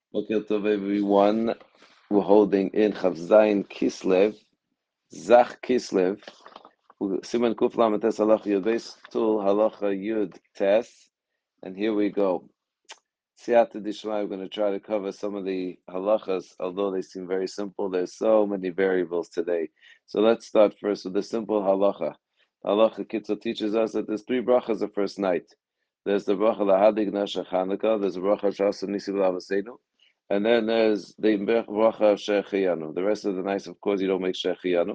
Boker Tov, everyone. We're holding in Chav Zayin Kislev, Zach Kislev, Siman Kuf Lamed Tes Halacha Yud Beis Tul Halacha Yud Tes, and here we go. Siyata Dishmai, we're going to try to cover some of the halachas, although they seem very simple. There's so many variables today. So let's start first with the simple halacha. Halacha Kitzur teaches us that there's three brachas the first night. There's the bracha Lahadik Nasha Chanukah, there's the bracha Shasa Nisi B'Lavasenu, and then there's the bracha of Shechiyanu. The rest of the nights, of course, you don't make Shechiyanu.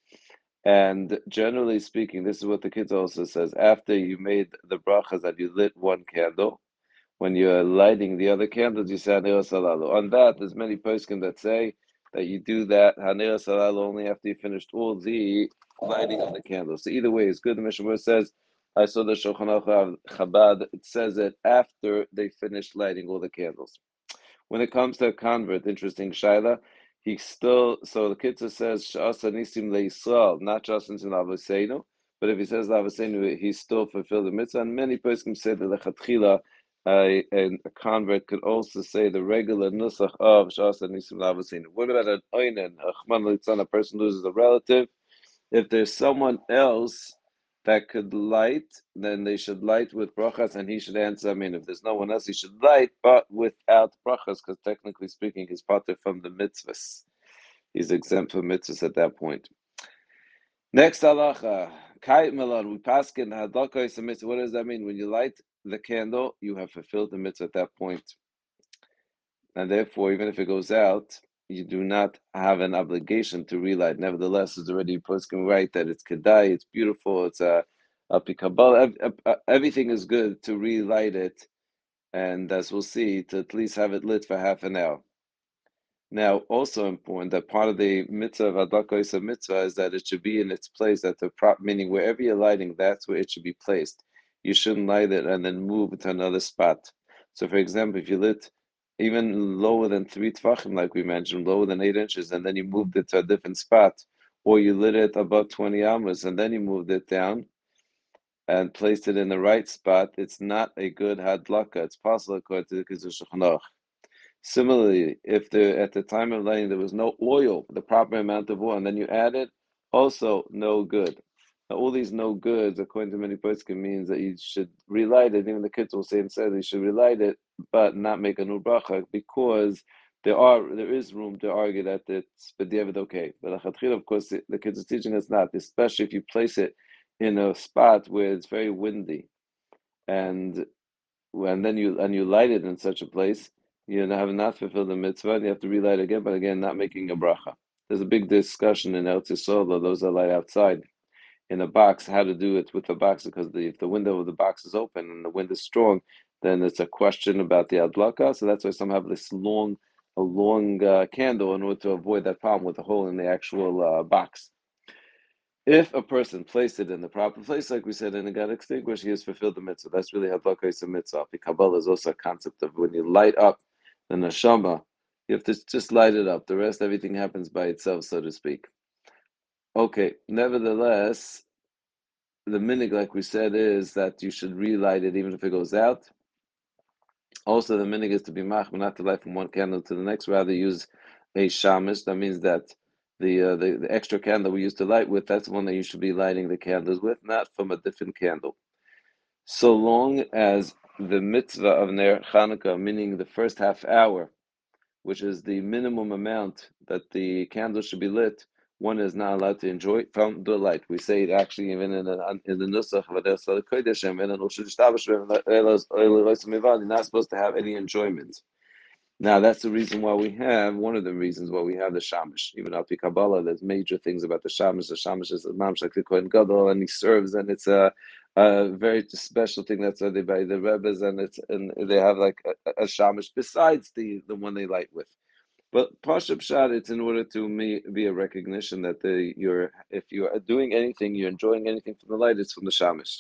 And generally speaking, this is what the kids also says. After you made the brachas that you lit one candle, when you're lighting the other candles, you say Hanera Salalu. On that, there's many poskim that say that you do that Hanera Salalu only after you finished all the lighting of the candles. So either way, it's good. The Mishnah says, I saw the Shulchan Aruch Chabad, it says it after they finished lighting all the candles. When it comes to a convert, interesting shaila, he still, so the Kitzur says, Sha'asa Nisim LeYisrael, not just in Lavosenu, but if he says Lavosenu, he still fulfilled the mitzvah. And many persons say that Lechatchila, a convert could also say the regular nusach of Sha'asa Nisim Lavosenu. What about an oinen, a chman litzan, a person loses a relative? If there's someone else that could light, then they should light with brachas, and he should answer. I mean, if there's no one else, he should light, but without brachas, because technically speaking, he's part from the mitzvahs. He's exempt from mitzvahs at that point. Next halacha, kayit melon. We paskin hadlaka is a mitzvah. What does that mean? When you light the candle, you have fulfilled the mitzvah at that point, and therefore, even if it goes out, you do not have an obligation to relight. Nevertheless, it's already poskim right that it's kedai, it's beautiful, it's a pikabal. Everything is good to relight it, and as we'll see, to at least have it lit for half an hour. Now, also important that part of the mitzvah of adlaka mitzvah is that it should be in its place. That the meaning wherever you're lighting, that's where it should be placed. You shouldn't light it and then move it to another spot. So, for example, if you lit even lower than 3 tvachim, like we mentioned, lower than 8 inches, and then you moved it to a different spot, or you lit it above 20 amos and then you moved it down and placed it in the right spot, it's not a good hadlaka. It's possible according to the Kitzur Shulchan Aruch. Similarly, if there at the time of lighting there was no oil, the proper amount of oil, and then you added, also no good. Now, all these no goods, according to many poskim, means that you should relight it. Even the kids will say and say you should relight it, but not make a new bracha, because there is room to argue that it's b'diavad okay. But of course, the kids are teaching us not, especially if you place it in a spot where it's very windy, and then you light it in such a place, you have not fulfilled the mitzvah, and you have to relight again, but again, not making a bracha. There's a big discussion in Eretz Yisrael, those that light outside in a box, how to do it with the box, because if the window of the box is open and the wind is strong, then it's a question about the adlaka. So that's why some have this long candle in order to avoid that problem with the hole in the actual box. If a person placed it in the proper place, like we said, and it got extinguished, he has fulfilled the mitzvah. That's really hadlaka is a mitzvah. The Kabbalah is also a concept of when you light up the neshama, you have to just light it up. The rest, everything happens by itself, so to speak. Okay, nevertheless, the minig, like we said, is that you should relight it even if it goes out. Also, the minig is to be mach, not to light from one candle to the next, rather use a shamish. That means that the extra candle we used to light with, that's the one that you should be lighting the candles with, not from a different candle. So long as the mitzvah of Ner Chanukah, meaning the first half hour, which is the minimum amount that the candle should be lit, one is not allowed to enjoy from the light. We say it actually even in the Nusach of Adel Kodesh, you're not supposed to have any enjoyment. Now, that's the reason why one of the reasons why we have the Shamash. Even Al Pi Kabbalah, there's major things about the Shamash. The Shamash is a Mamshak the Kohen Gadol, and he serves, and it's a very special thing that's by the Rebbes, and they have like a Shamash besides the one they light with. But Pashup Shad, it's in order to be a recognition that if you're doing anything, you're enjoying anything from the light, it's from the Shamash.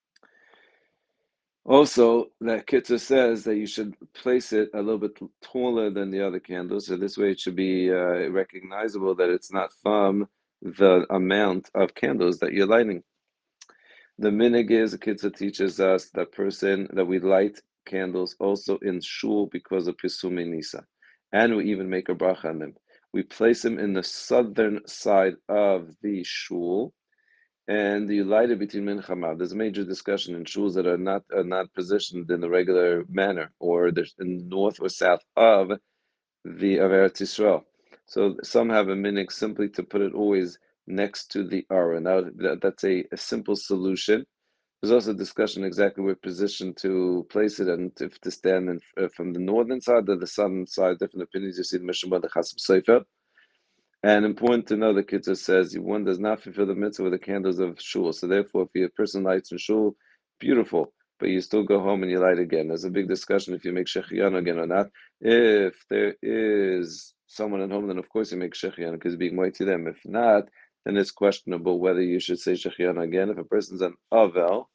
Also, that Kitzur says that you should place it a little bit taller than the other candles, so this way it should be recognizable that it's not from the amount of candles that you're lighting. The minig is, the Kitzur teaches us that we light candles also in shul because of Pisumei Nisa. and we even make a bracha on them. We place them in the southern side of the shul, and you light it between mincha and mav. There's a major discussion in shuls that are not positioned in the regular manner, or in the north or south of Eretz Yisrael. So some have a minhag simply to put it always next to the aron. Now that's a simple solution. There's also discussion exactly where position to place it, and if to stand from the northern side or the southern side. Different opinions. You see the Mishnah the Chasam Sofer. And important to know, the Kitzur says one does not fulfill the mitzvah with the candles of shul. So therefore, if a person lights in shul, beautiful, but you still go home and you light again. There's a big discussion if you make shechianu again or not. If there is someone at home, then of course you make shechianu because being white to them. If not, then it's questionable whether you should say shechianu again. If a person's an avel,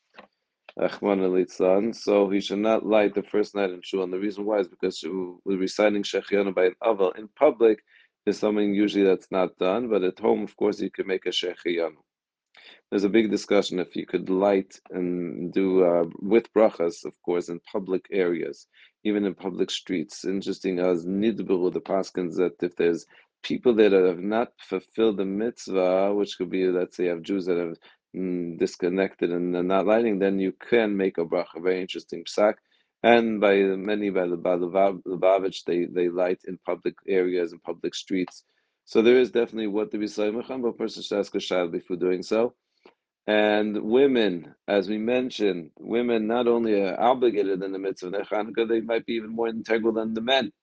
so he should not light the first night in shul. And the reason why is because we're reciting shechianu by an avel in public is something usually that's not done, but at home, of course, you can make a shechianu. There's a big discussion if you could light and do with brachas, of course, in public areas, even in public streets. Interesting as nidburu, the paskins, that if there's people that have not fulfilled the mitzvah, which could be, let's say, you have Jews that have disconnected and not lighting, then you can make a bracha. Very interesting psak. And by the Lubavitch, they light in public areas and public streets. So there is definitely what to be saying, but a person should ask a child before doing so. And women, as we mentioned, women not only are obligated in the mitzvah of Chanukah, they might be even more integral than the men.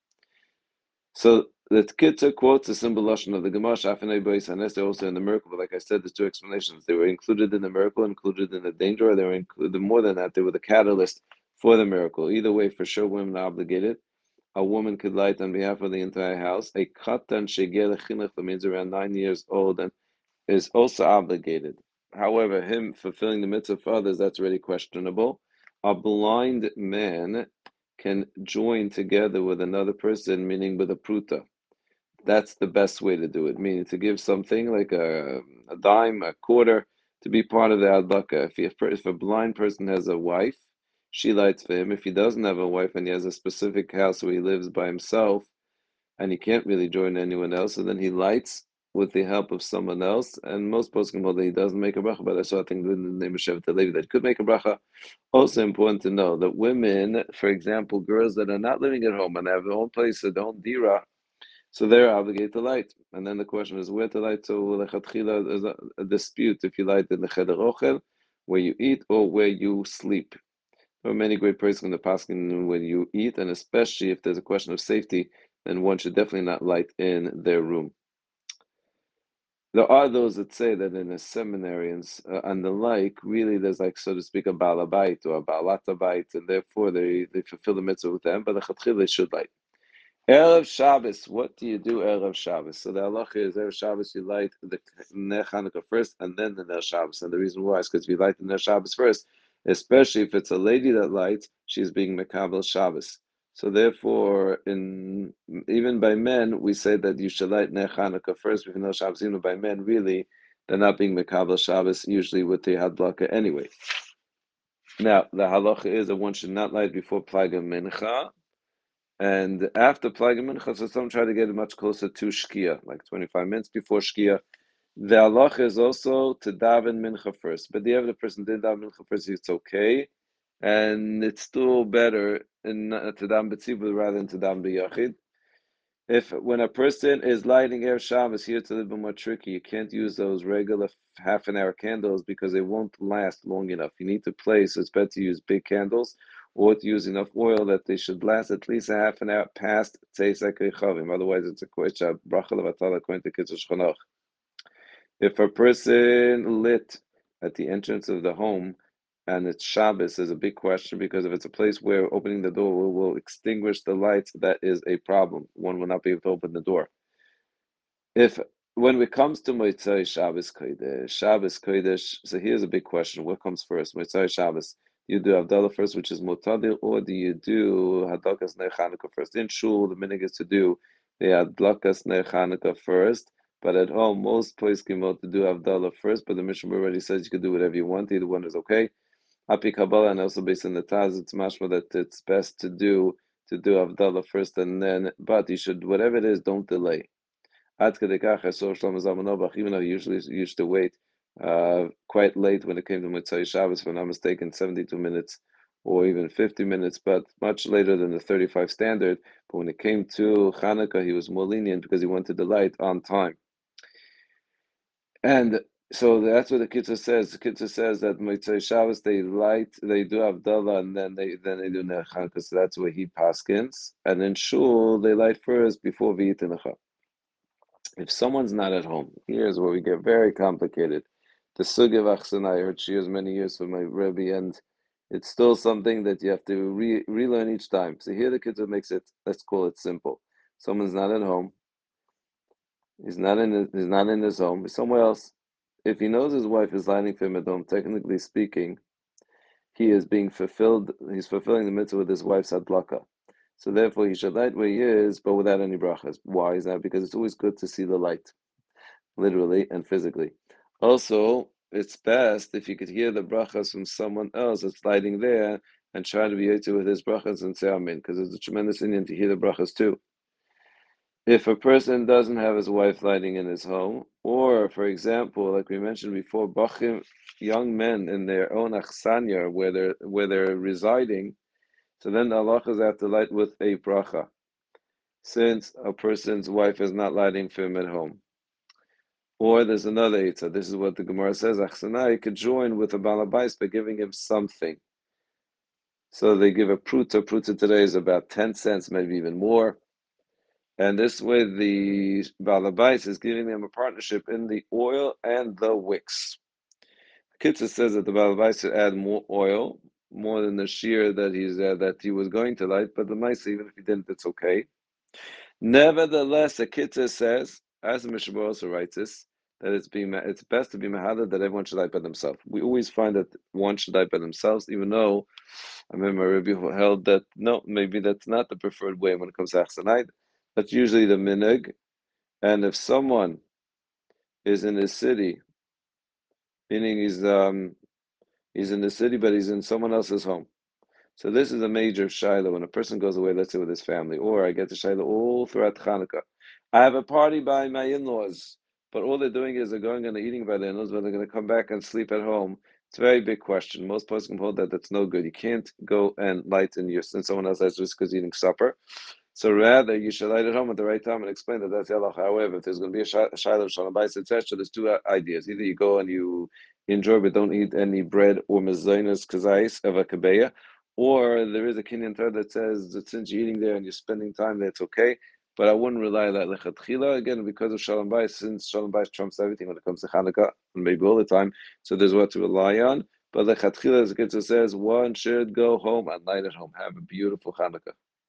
So the Kitzur quotes the symbol lashon of the Gemara, Shafinei Bois Hanes. They're also in the miracle, but like I said, there's two explanations. They were included in the miracle, included in the danger, or they were included more than that. They were the catalyst for the miracle. Either way, for sure, women are obligated. A woman could light on behalf of the entire house. A katan shegel chinuch, that means around 9 years old, and is also obligated. However, him fulfilling the mitzvah for others, that's already questionable. A blind man can join together with another person, meaning with a pruta. That's the best way to do it, meaning to give something like a dime, a quarter, to be part of the adlaka. If a blind person has a wife, she lights for him. If he doesn't have a wife and he has a specific house where he lives by himself, and he can't really join anyone else, and then he lights with the help of someone else. And most poskim hold that he doesn't make a bracha, but I saw, I think, in the name of Shevet Levi that could make a bracha. Also important to know that women, for example, girls that are not living at home and have their own place, their own dira, so they're obligated to light. And then the question is where to light. So lechatchila, there's a dispute if you light in the cheder ochel, where you eat, or where you sleep. There are many great praise in the paskin when you eat, and especially if there's a question of safety, then one should definitely not light in their room. There are those that say that in a seminary and the like, really there's like, so to speak, a balabait or a balatabait, and therefore they fulfill the mitzvah with them, but the chatchil they should light. Erev Shabbos, what do you do Erev Shabbos? So the halacha is Erev Shabbos you light the Ner Chanukah first and then the Ner Shabbos. And the reason why is because if you light the Ner Shabbos first, especially if it's a lady that lights, she's being Mekabel Shabbos. So therefore, even by men, we say that you should light Ner Chanukah first before Ner Shabbos. Even by men, really, they're not being Mekabel Shabbos, usually with the Hadlaka anyway. Now, the halacha is that one should not light before Plaga Mincha. And after Plaga Mincha, so some try to get it much closer to Shkia, like 25 minutes before Shkia. The halacha is also to daven Mincha first. But the person did daven Mincha first, it's okay. And it's still better to daven B'tzibur rather than to daven B'yachid. When a person is lighting Erev Shabbos, here it's a little bit more tricky. You can't use those regular half an hour candles because they won't last long enough. You need to place, so it's better to use big candles or to use enough oil that they should last at least a half an hour past Tzeis HaKechavim. Otherwise, it's a bracha levatala according to Kitzur Shchonoch. If a person lit at the entrance of the home and it's Shabbos is a big question, because if it's a place where opening the door will extinguish the lights, that is a problem. One will not be able to open the door. When it comes to Motzei Shabbos Kodesh, so here's a big question: what comes first, Motzei Shabbos? You do Havdalah first, which is Motadir, or do you do Hadlakas Ner Chanukah first? In shul, the minhag is to do the Hadlakas Ner Chanukah first, but at home, most places came out to do Havdalah first. But the Mishnah already says you can do whatever you want; either one is okay. Happy Kabbalah, and also based on the Taz, it's mashma that it's best to do to do Havdalah first, and then, but you should, whatever it is, don't delay. Ad kedei kach, I saw Shlomo Zalman Auerbach, even though he usually used to wait quite late when it came to Motzei Shabbos, if I'm not mistaken, 72 minutes or even 50 minutes, but much later than the 35 standard. But when it came to Hanukkah, he was more lenient because he wanted the light on time. And so that's what the Kitzur says. The Kitzur says that Motzei Shabbos they do Havdalah, and then they do Ner Hanukkah. So that's where he paskins. And in Shul they light first before V'yitenecha. If someone's not at home, here's where we get very complicated. The Sugi of Achsana, I heard shiurs many years from my Rebbe, and it's still something that you have to relearn each time. So here the Kitzur makes it, let's call it simple. Someone's not at home. He's not in his home. He's somewhere else. If he knows his wife is lighting for him at home, technically speaking, he is being fulfilled. He's fulfilling the mitzvah with his wife's adlaka. So therefore, he should light where he is, but without any brachas. Why is that? Because it's always good to see the light, literally and physically. Also, it's best if you could hear the brachas from someone else that's lighting there and try to be able with his brachas and say amen, because it's a tremendous Indian to hear the brachas too. If a person doesn't have his wife lighting in his home, or for example, like we mentioned before, bachim, young men in their own achsanya where they're residing, so then the halachas have to light with a bracha, since a person's wife is not lighting for him at home. Or there's another eitzah. This is what the Gemara says. Achsanai could join with a balabais by giving him something. So they give a pruta. Pruta today is about 10 cents, maybe even more. And this way, the balabais is giving them a partnership in the oil and the wicks. Kitzur says that the balabais should add more oil, more than the shear that he was going to light. But the mice, even if he didn't, it's okay. Nevertheless, the Kitzur says, as the Mishnah also writes this, that it's best to be mahadad that everyone should light by themselves. We always find that one should light by themselves, even though I remember Rabbi who held that no, maybe that's not the preferred way when it comes to Achsanite. That's usually the minig. And if someone is in his city, meaning he's in the city but he's in someone else's home. So this is a major shaila when a person goes away, let's say with his family, or I get the shaila all throughout Hanukkah. I have a party by my in-laws, but all they're doing is they're going and they're eating by their in-laws, but they're going to come back and sleep at home. It's a very big question. Most persons can hold that that's no good. You can't go and light in someone else has just because eating supper. So rather, you should light at home at the right time and explain that that's halach. However, if there's going to be a shaila of shalom bayis, etc., there's two ideas. Either you go and you enjoy but don't eat any bread or mezainas kazais of a kabeya, or there is a Kenyan thread that says that since you're eating there and you're spending time there, it's okay. But I wouldn't rely on that lechatchila again because of shalom bayis, since shalom bayis trumps everything when it comes to Hanukkah and maybe all the time. So there's what to rely on. But lechatchila, as the Kitzur says, one should go home and light at home. Have a beautiful Hanukkah.